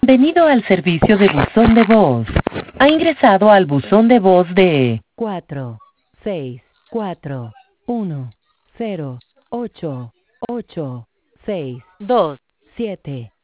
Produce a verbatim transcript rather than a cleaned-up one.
Bienvenido al servicio de buzón de voz. Ha ingresado al buzón de voz de cuatro seis cuatro uno cero ocho ocho seis dos siete.